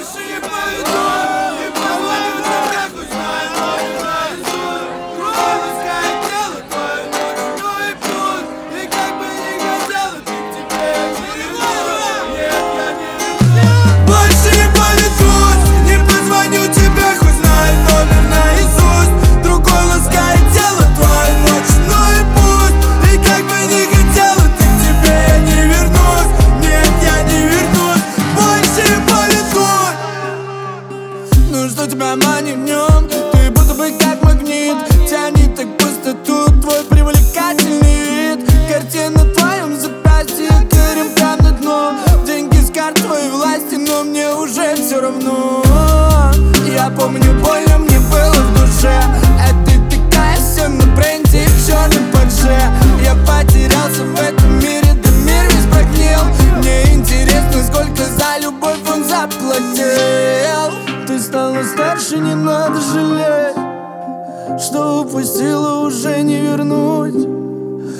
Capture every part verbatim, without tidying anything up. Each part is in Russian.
больше не поведут. Не позвоню тебе, хоть знаю номер наизусть. Кровь ласкает тело твое ночной путь. И как бы ни хотела, ты к тебе не вернусь. Нет, я не вернусь. Больше не поведут. Не позвоню тебе, хоть знаю номер наизусть. Другой ласкает тело твое ночной путь. И как бы ни хотела, ты к тебе не вернусь. Нет, я не вернусь. Больше не поведут. Ну что тебя манит в нем? Ты будто бы как магнит. Тянет так пустоту твой привлекательный вид. Картина на твоем запястье, горем прям на дно. Деньги с карт твоей власти, но мне уже все равно. Я помню, больно мне было в душе. А ты такая вся на бренде и в черном падже. Я потерялся в этом мире, да мир весь прогнил. Мне интересно, сколько за любовь он заплатил. Ты стала старше, не надо жалеть, что упустила, уже не вернуть.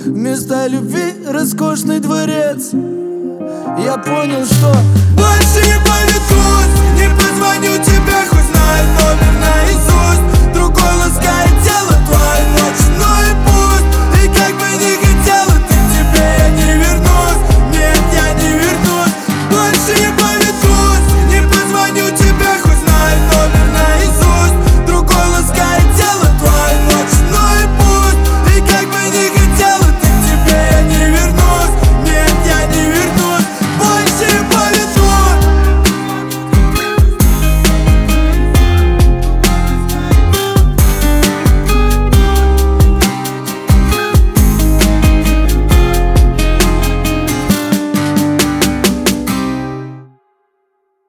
Вместо любви роскошный дворец. Я понял, что больше не